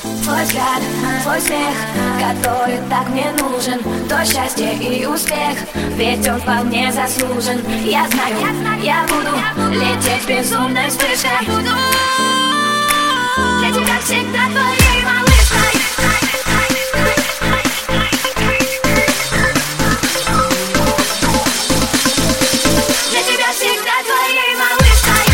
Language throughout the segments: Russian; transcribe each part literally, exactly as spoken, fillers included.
Твой взгляд, твой смех, который так мне нужен, то счастье и успех, ведь он вполне заслужен. Я знаю, я буду лететь безумной вспышкой. Буду для тебя всегда твоей малышкой. Для тебя всегда твоей малышкой.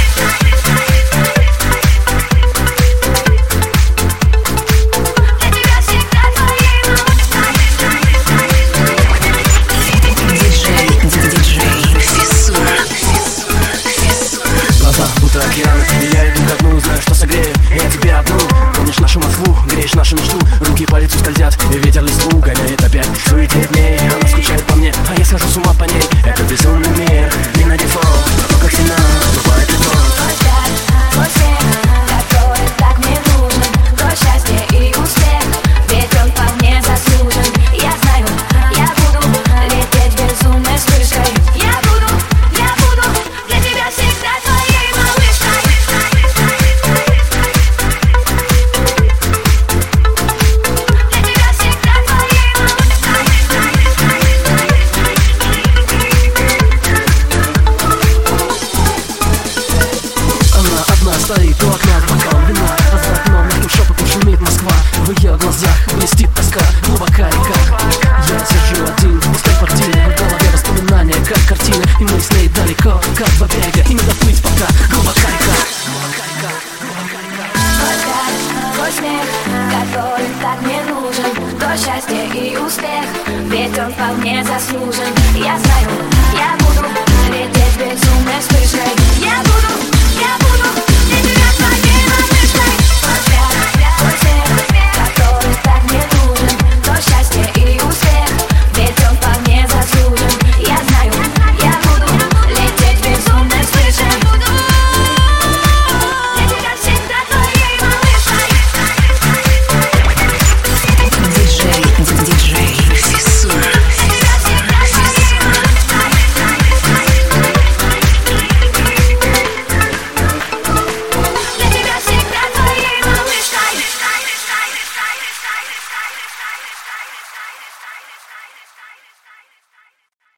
Океан, и я иду ко дну, знаю, что согрею я тебе одну. Помнишь нашу Москву, греешь нашу мечту. Руки по лицу скользят, и ветер листву гоняет опять. Суетит дней, она скучает по мне, а я схожу с ума по ней. Это безумный мир, не на дефолт, но как цена, бывает легко. Твой взгляд, твой смех, который так мне нужен, то счастье и успех, ведь он вполне заслужен. Я знаю, я буду лететь безумной вспышкой. Я буду, я буду для тебя всегда твоей малышкой. Для тебя всегда твоей малышкой. Она одна стоит у окна с бокалом вина, а за окном между шепотом шумит Москва. В ее глазах блестит тоска, глубокая река. Я сижу один в пустой квартире, в голове воспоминания, как картины, и мы с ней далеко, как два берега, и не доплыть пока. Глубокая река. Твой взгляд, твой смех, который так мне нужен, то счастье и успех, ведь он вполне заслужен. Я знаю, я буду лететь безумной вспышкой. Я буду